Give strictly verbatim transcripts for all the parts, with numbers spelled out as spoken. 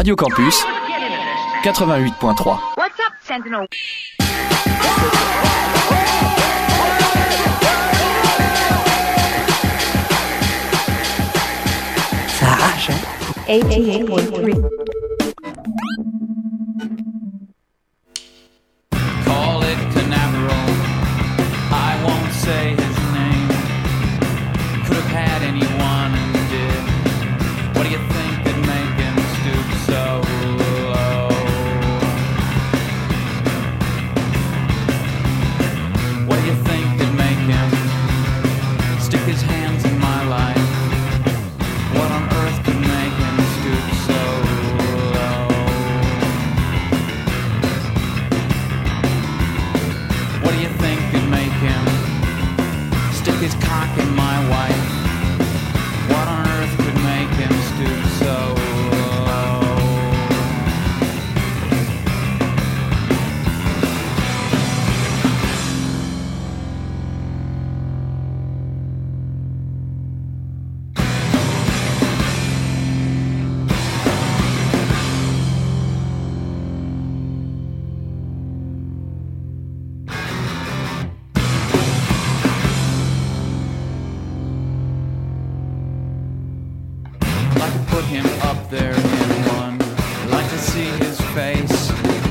Radio Campus quatre-vingt-huit point trois. What's up, Sentinel? Ça arrache, hein? eighty-eight point three. Call it Canaveral, I won't say his name. Could have had anyone and did. What do you think could make him stoop so low? What do you think could make him stick his hands in my life? What on earth could make him stoop so low? What do you think could make him stick his cock in my wife? What on earth could make him stoop so low? Like to put him up there in one. Like to see his face.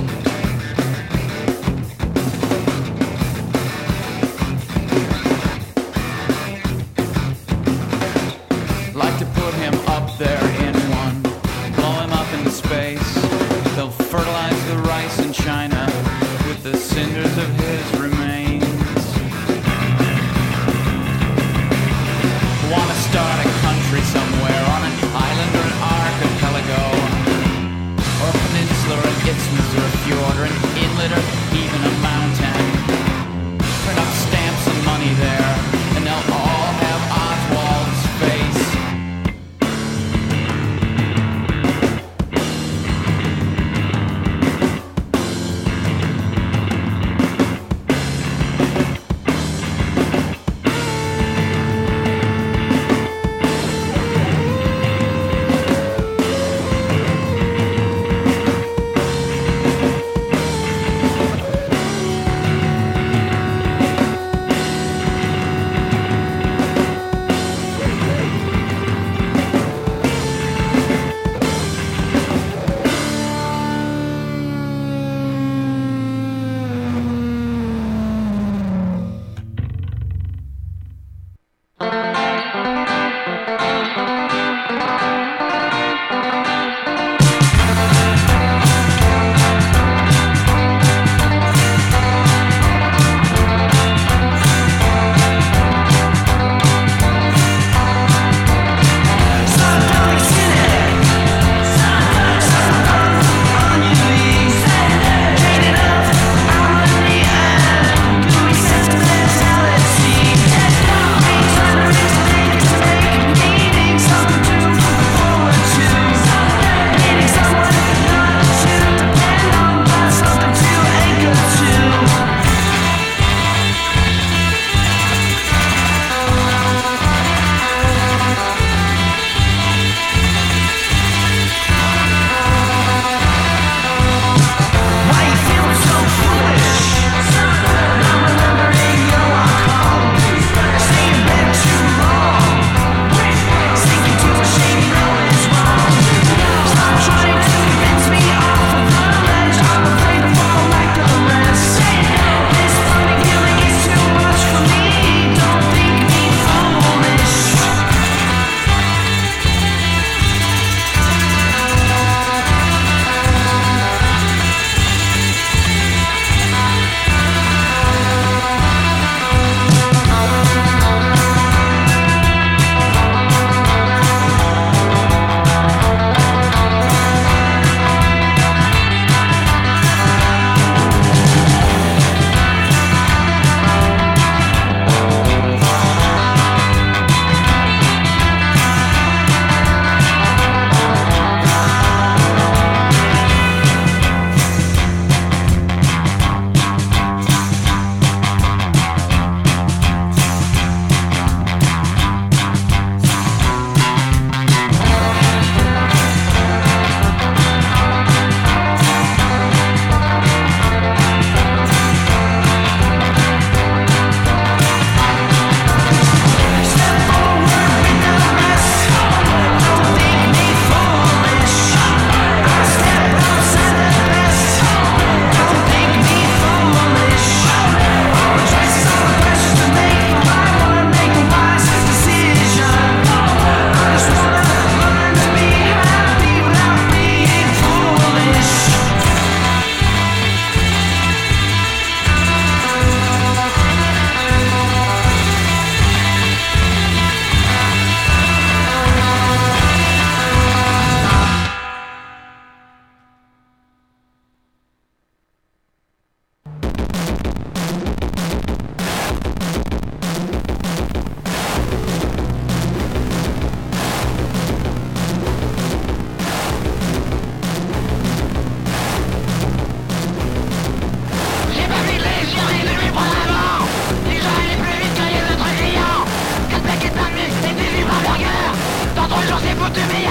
Like to put him up there in one. Blow him up into space. They'll fertilize the rice in China with the cinders of his remains. Wanna start a country somewhere on an island or an archipelago or a peninsula, and it's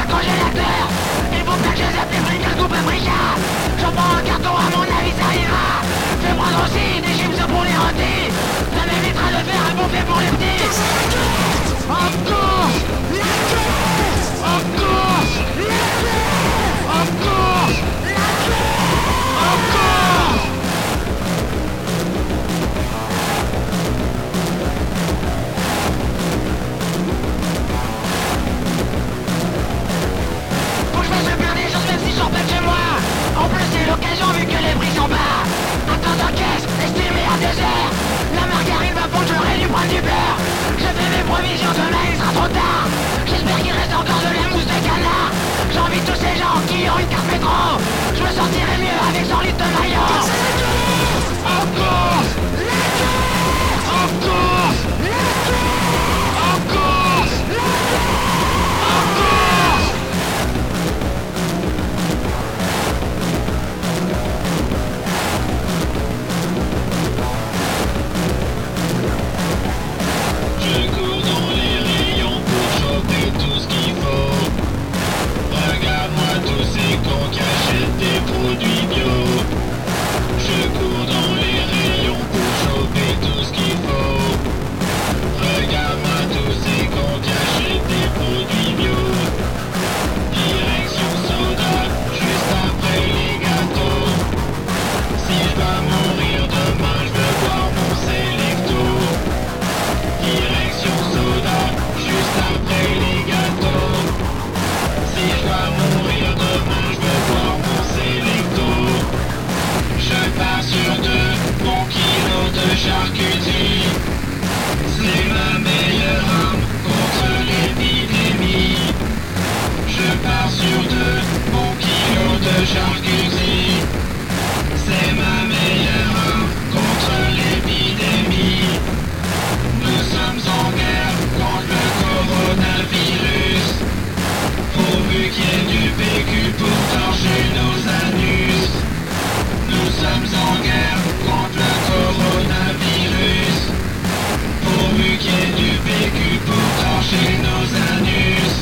super congélateur. Il faut pas que je zappe les fricains ou paprika. J'en prends un carton, à mon avis ça ira. Fais prendre aussi des gyms pour les rôtis. Ça m'évitera de faire un bouffet pour les petits. En course, la course, en course, la course, en course, la course, en course. Faut que je fasse le plein des choses même si je sors pas de chez moi. En plus c'est l'occasion vu que les prix sont bas. Attends en caisse, estimé à deux heures. La margarine va pour que j'aurai du bras du beurre. Je fais mes provisions, demain il sera trop tard. J'espère qu'il reste encore de la mousse de canard. J'envie tous ces gens qui ont une carte métro. Je me sentirais mieux avec cent litres de maillot. En course, la course, en course, la course, en course, la course, en course. Je cours dans les rayons pour choper tout ce qu'il faut. Regarde-moi tous ces cons qui achètent des produits bio. Je cours dans les rayons pour choper tout ce qu'il faut. Regarde-moi tous ces cons qui achètent des produits bio. Direction soda, juste après les gâteaux. Si je dois mourir demain, je veux boire mon Selecto. Direction soda, juste après les gâteaux. Si je dois mourir demain, je veux boire mon Selecto. Je pars sur deux bons kilos de charcuterie. C'est ma meilleure arme contre l'épidémie. Je pars sur deux bons kilos de charcuterie. C'est ma meilleure arme contre l'épidémie. Nous sommes en guerre contre le coronavirus. Pourvu qu'il y ait du P Q pour torcher nos anus. Nous sommes en guerre contre le coronavirus. Pourvu qu'il y ait du P Q pour torcher nos anus.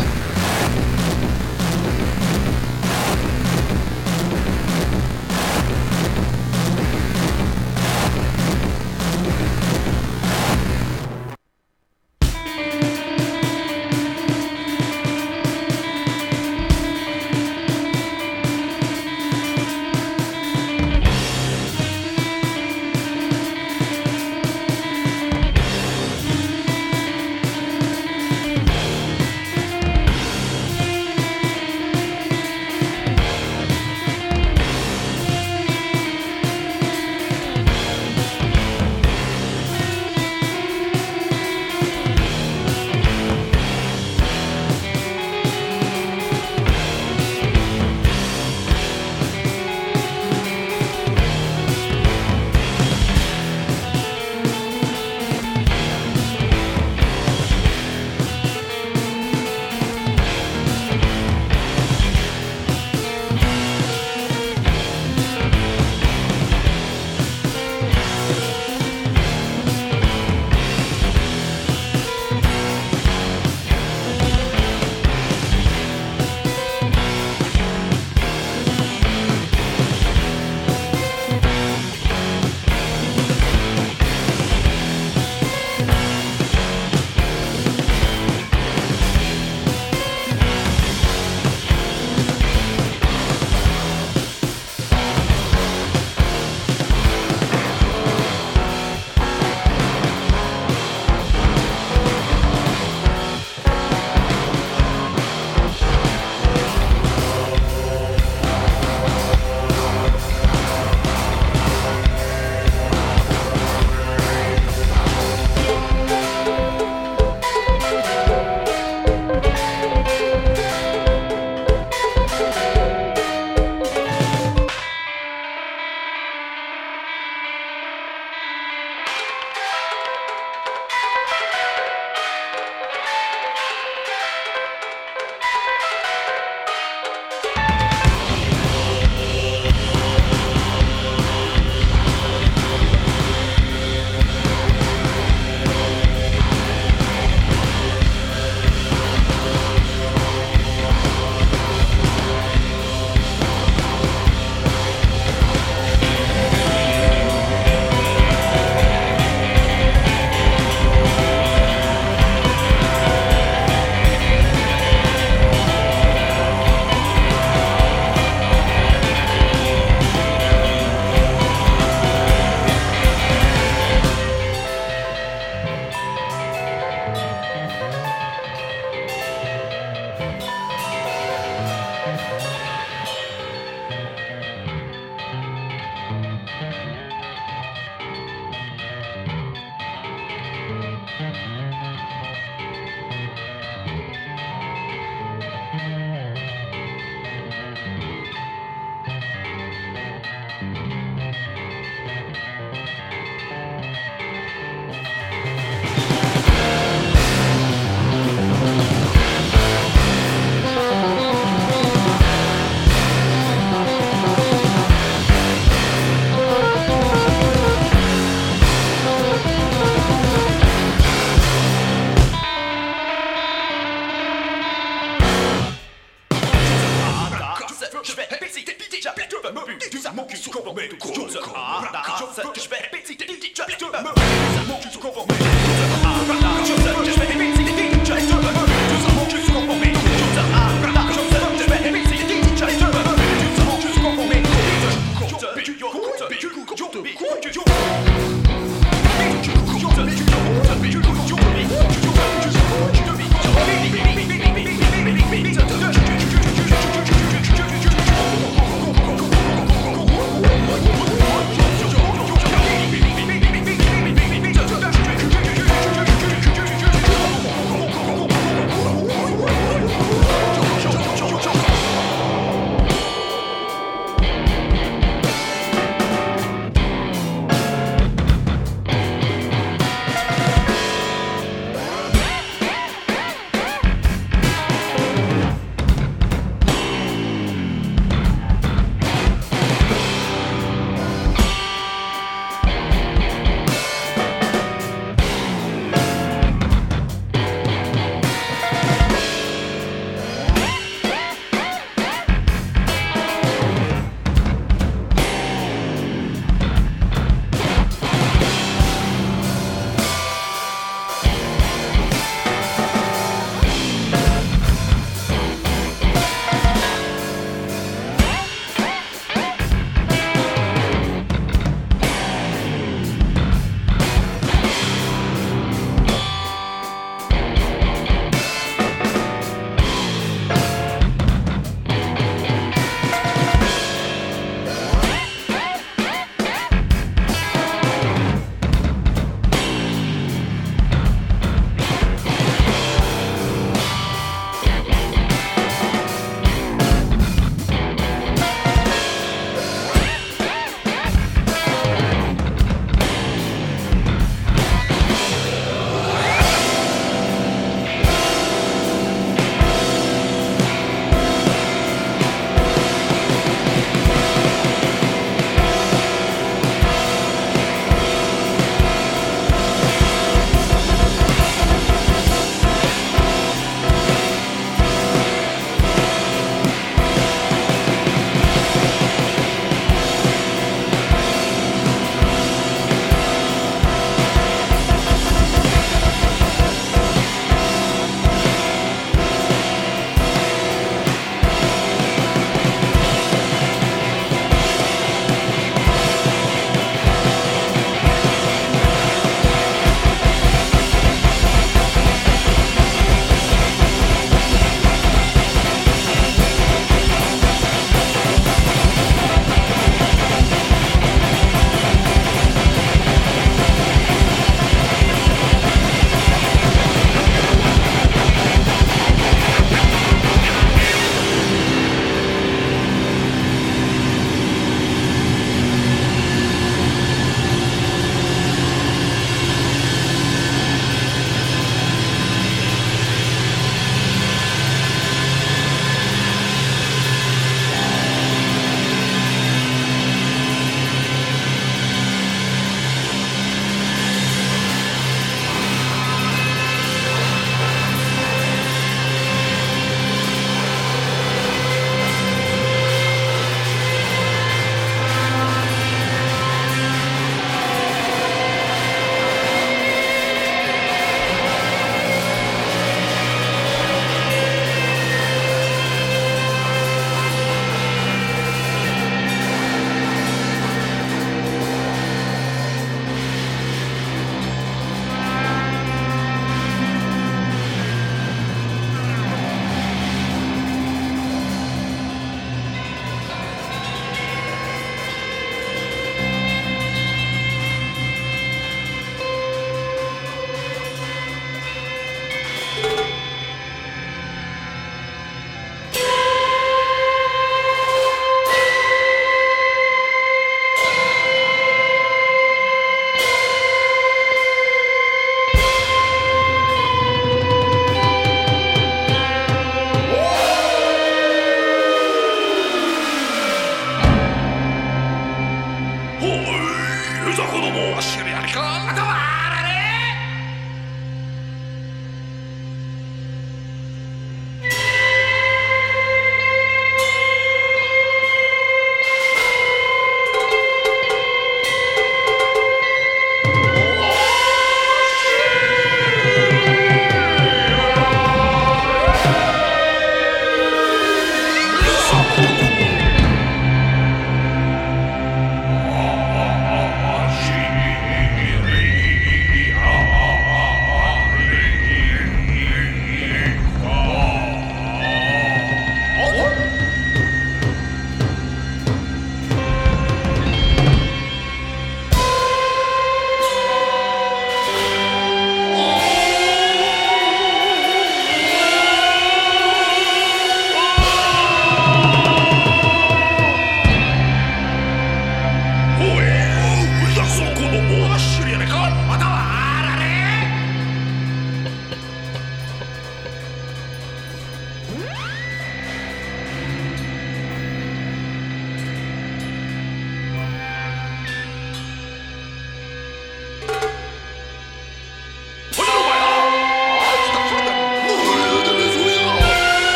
je fais baisser tes petits j'applique tout me but ça mon cul sous conformé de cause ah là je fais baisser tes petits j'applique tout me but ça mon cul sous conformé de cause ah là je fais baisser tes petits j'applique tout me but ça mon cul sous conformé de cause ah là je fais baisser tes petits j'applique tout me but ça mon cul sous conformé de cause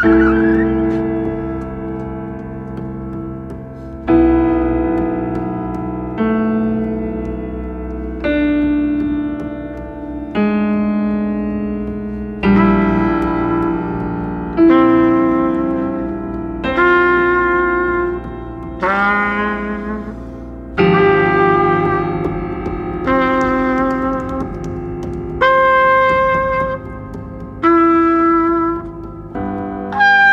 Ah!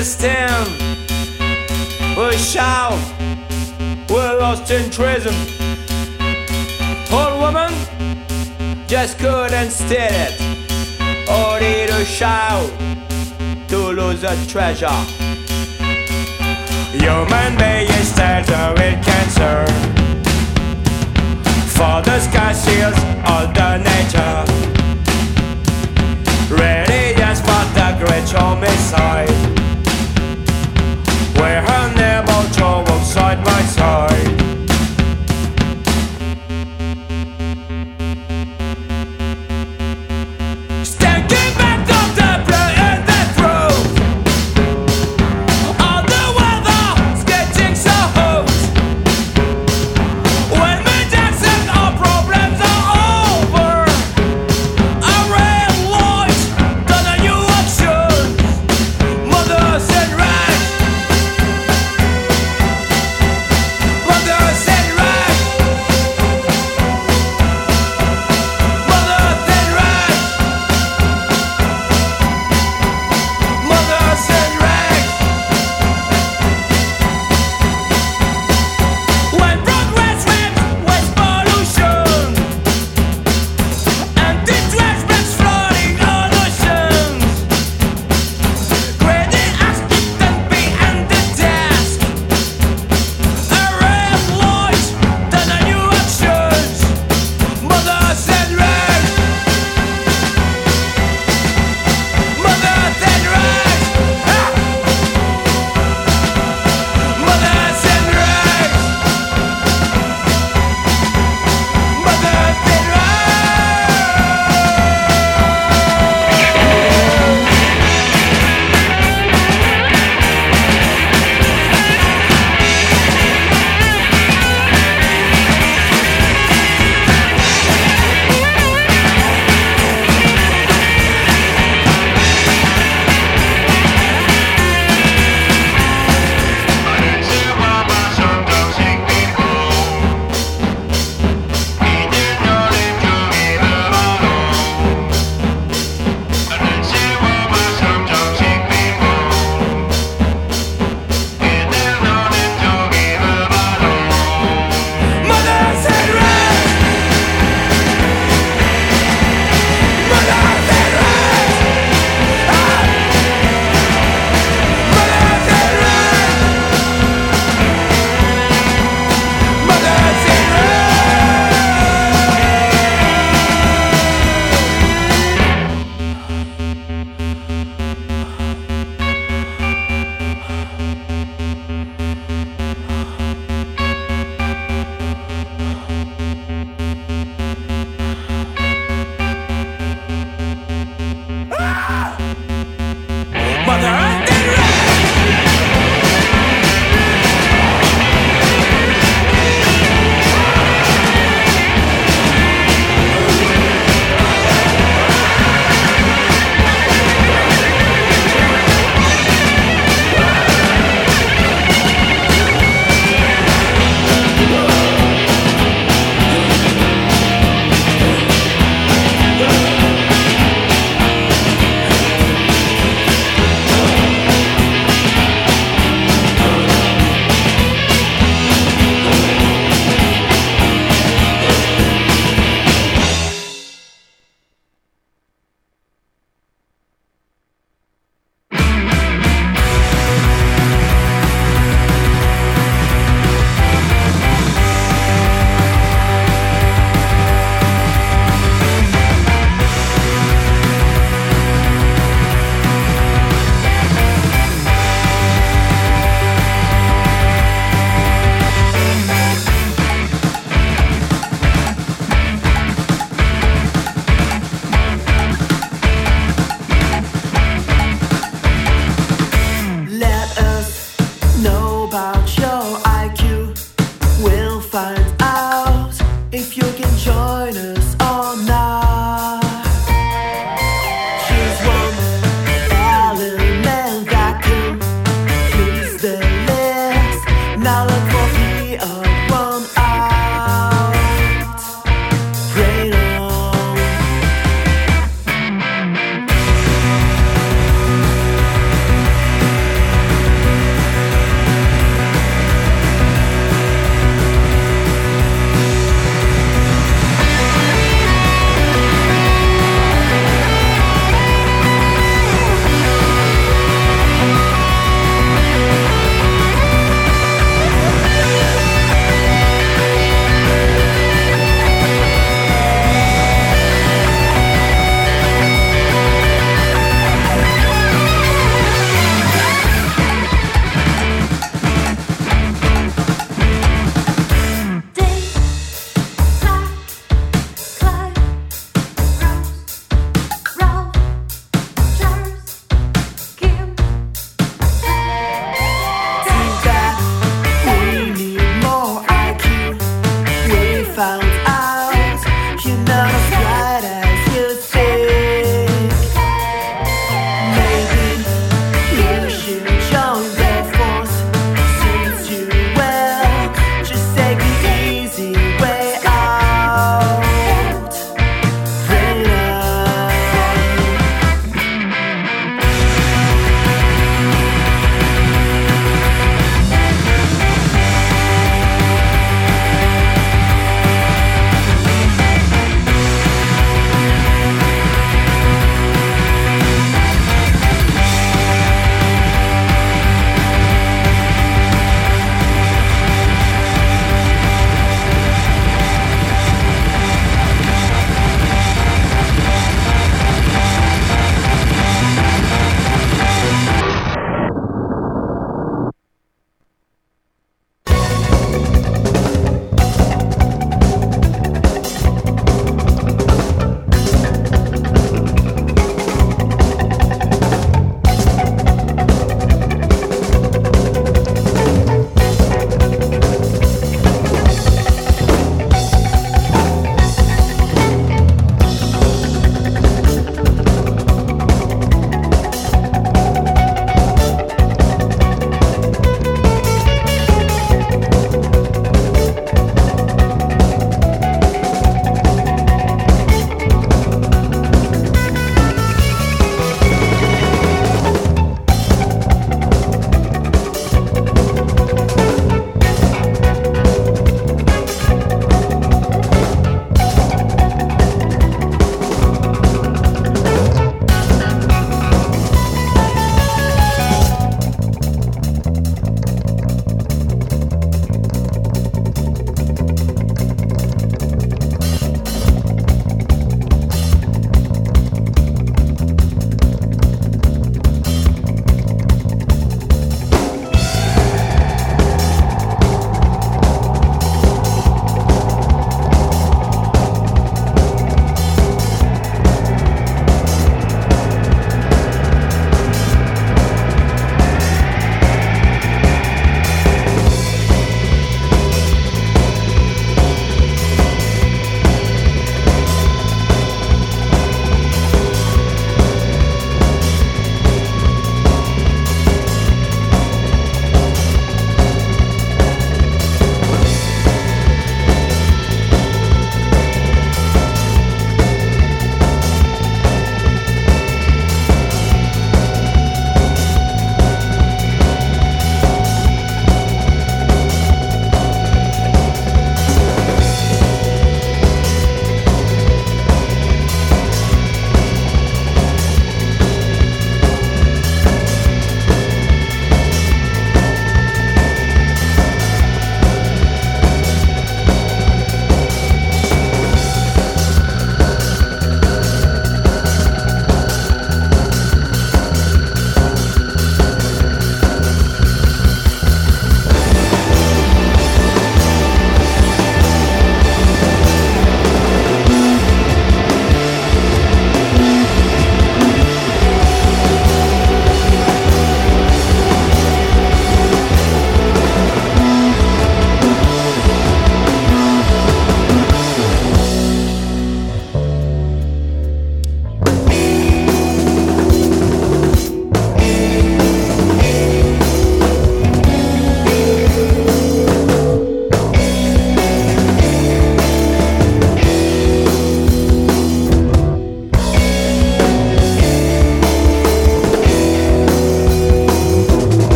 understand. We shout, we're lost in treason. Old woman just couldn't stand it. Only to shout, to lose a treasure. Human beings started with cancer. For the sky seals all the nature. Ready just for the great homicide. We're unable to walk side by side. Stinking back of the blood and the throat. All the weather's getting so hot. When we dance and our problems are over, I realize that a new option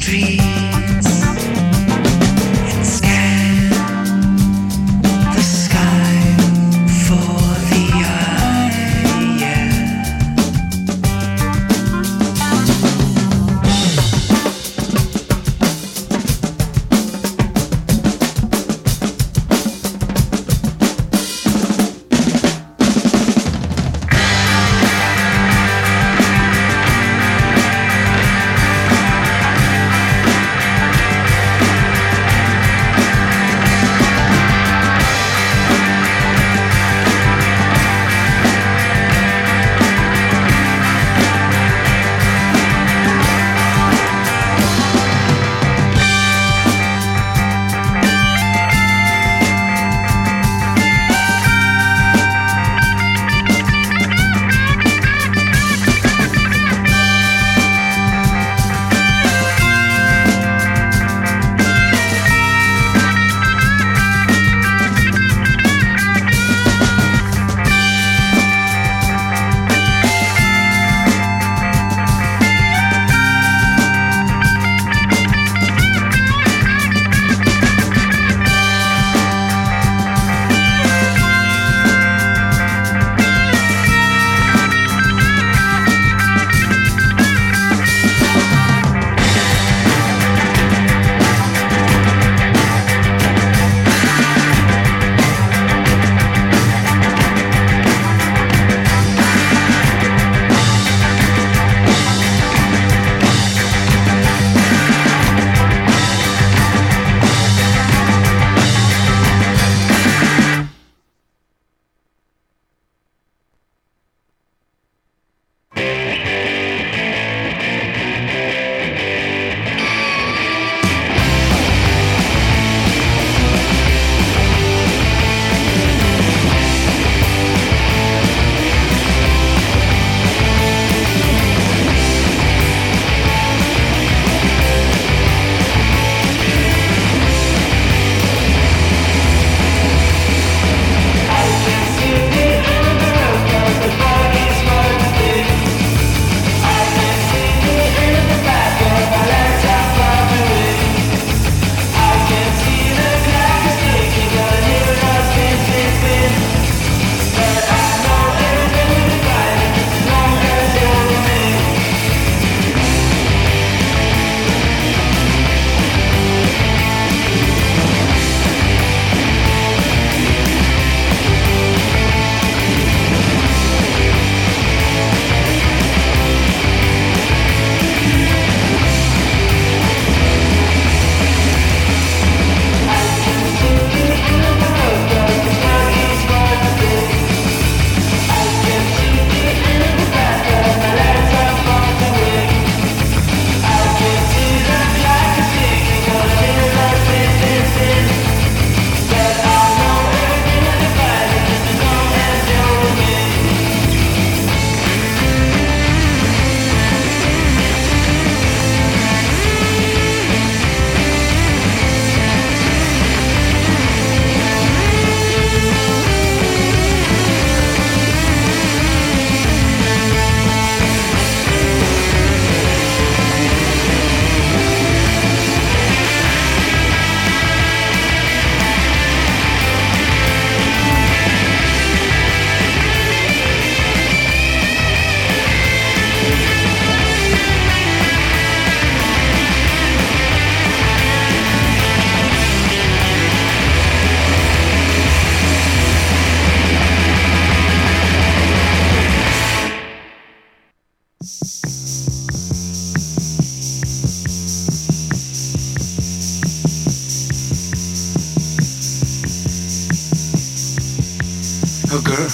a girl.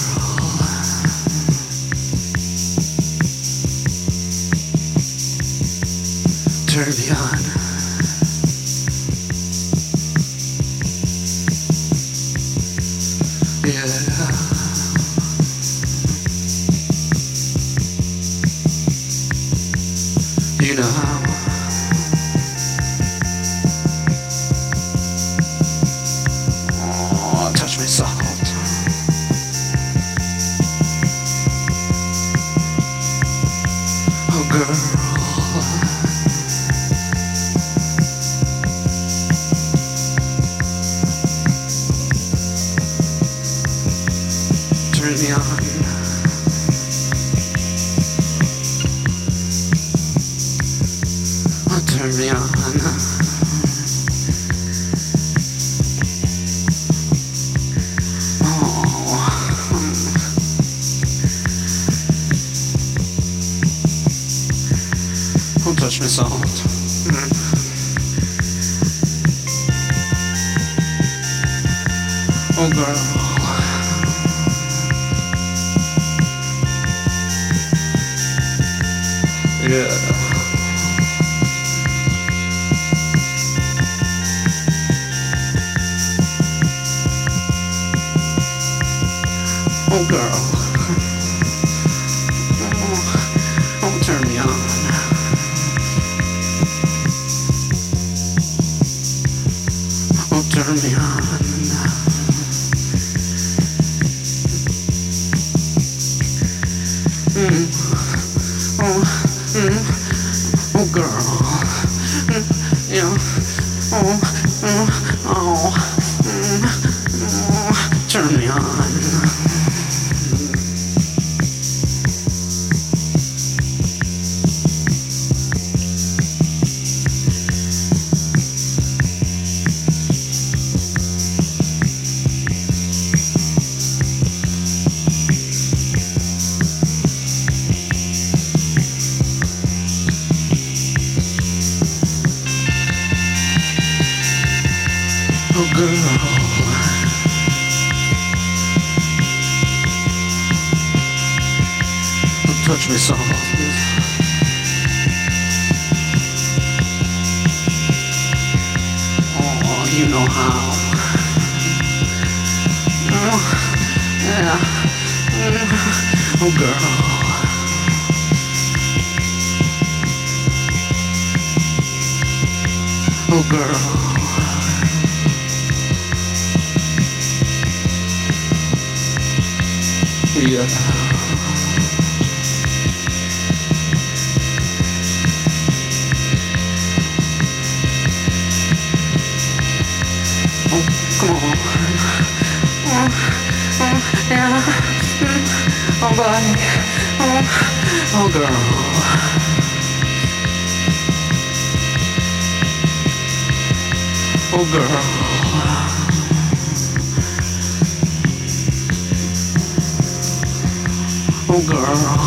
Turn me on. Yeah. You know how. Oh, touch me soft. Oh, girl. turn me on. Don't touch me soft. Mm. Oh girl. Yeah. Oh girl. Oh, oh turn me on. Oh, turn me on. Mm. Oh, mm. Oh, girl. Mm. Yeah. Oh, mm. Oh, mm. Oh, turn me on. Oh girl, don't touch me soft. Oh, you know how. Oh, yeah. Oh girl. Oh girl. Yeah. Oh, come on. Oh, oh, yeah. Mm. Oh, boy. Oh, oh, girl. Oh, girl. Oh, girl.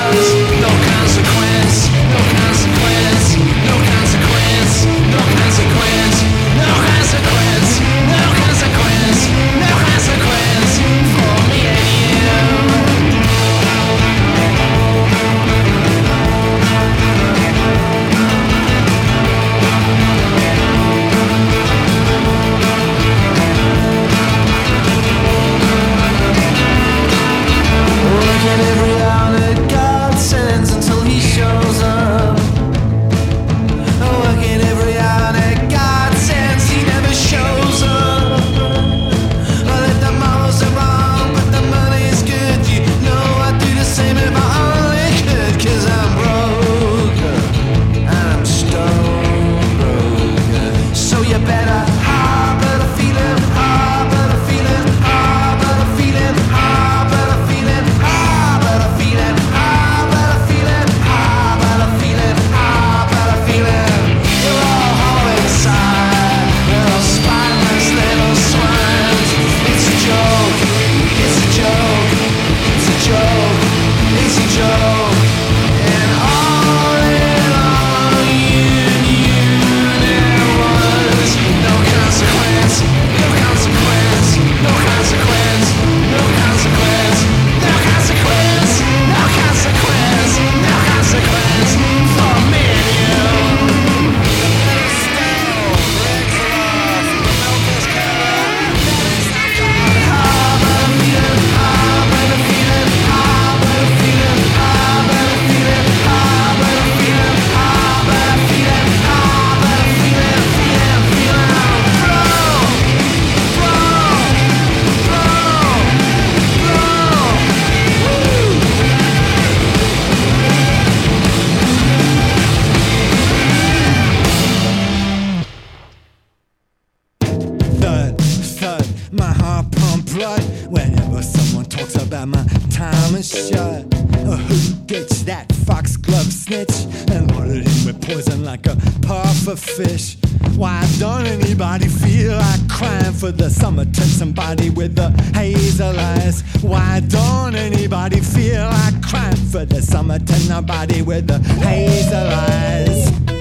time is shut. Uh, who gets that foxglove snitch and loaded him with poison like a puffer fish? Why don't anybody feel like crying for the summertime somebody with the hazel eyes? Why don't anybody feel like crying for the summertime nobody with the hazel eyes?